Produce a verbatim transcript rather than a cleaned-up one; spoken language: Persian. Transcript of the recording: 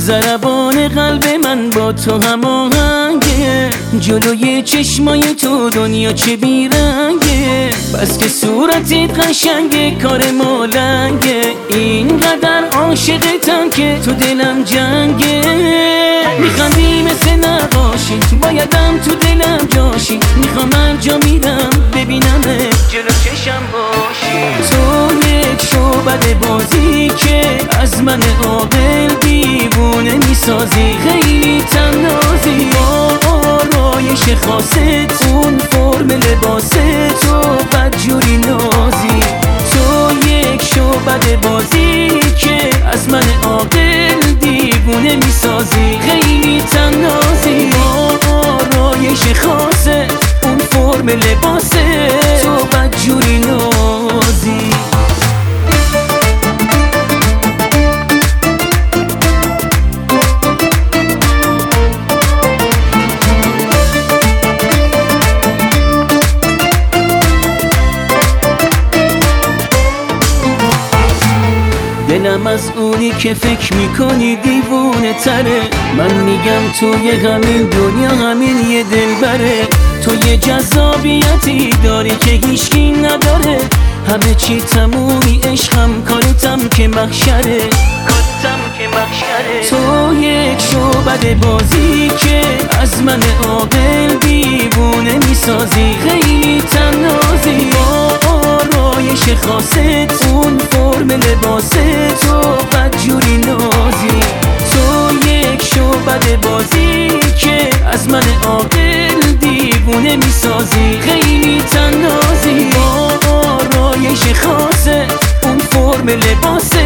ضربان قلب من با تو هماهنگه، جلوی چشمای تو دنیا چه بیرنگه، بس که صورتت قشنگه کار مالنگه، اینقدر عاشقتم که تو دلم جنگه، میخندی مثل نقاشی بایدم تو دلم جاشی، میخوام هر جا میرم ببینمه جلو چشم باشی، تو یک شعبده بازی که از من عاقل دیوونه میسازی، خیلی تنازی با آرایش خاصت، اون فرم لباست تو بدجوری نازی، تو یک شعبده بازی که از من عاقل دیوونه میسازی، خیلی تنازی با آرایش خاصت، اون فرم لباست تو بدجوری نازی. دلم از اونی که فکر میکنی دیوونه تره، من میگم توی همین دنیا همین یه دلبره، تو یه جذابیتی داری که هیچکی نداره، همه چی تمومی عشقم کارتم که محشره، کارتم که محشره، تو یک شعبده بازی که از من عاقل دیوونه میسازی، خیلی تنازی با آرایش خاصت، اون فرم لباست تو بدجوری نازی، تو یک شعبده بازی که از من عاقل دیوونه میسازی، خیلی تنازی با آرایش خاصت، اون فرم لباست